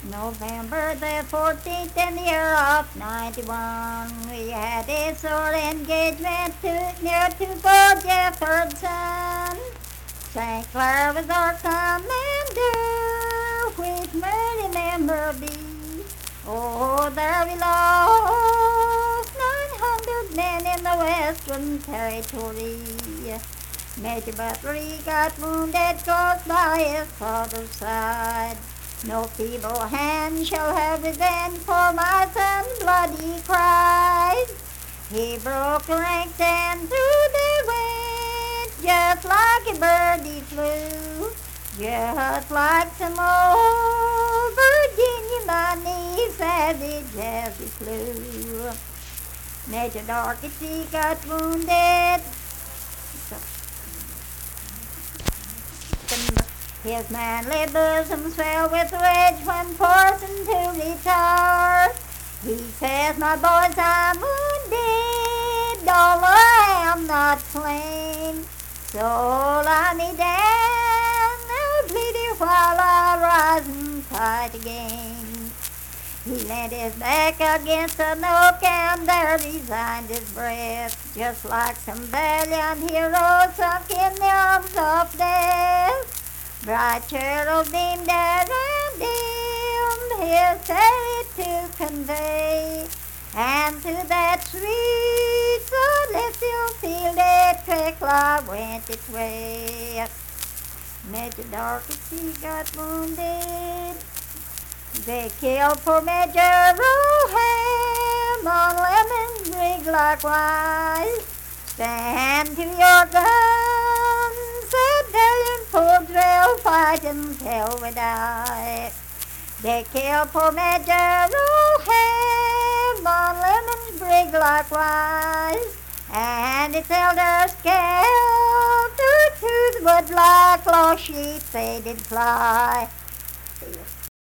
November the 14th in the year of 91, we had a sore engagement near to Fort Jefferson. St. Clair was our commander, which may remember thee. Oh, there we lost 900 men in the Western Territory. Major Butler, he got wounded close by his father's side. No feeble hand shall have revenge for my son's blood, he cried. He broke ranks and through they went, just like a bird he flew, just like some old Virginia money savage as he flew. Major Dorcas, he got wounded. His manly bosom swelled with rage when forced to retire. He says, my boys, I'm wounded, although I am not slain. So lie me down, I'll bleed you while I rise and fight again. He leaned his back against an oak and there resigned his breath, just like some valiant hero sunk in the arms of death. Bright cherub beamed around him, his spirit to convey, and to that sweet celestial field a tricklaw went its way. Major Dorcas, he got wounded. They killed poor Major Roham on Lemon's Brig likewise. Stand to your guns, said Darian Forbes, we'll fight until we die. They killed poor Major Roham on Lemon's Brig likewise, and its elders scaled through to the wood like lost sheep they did fly.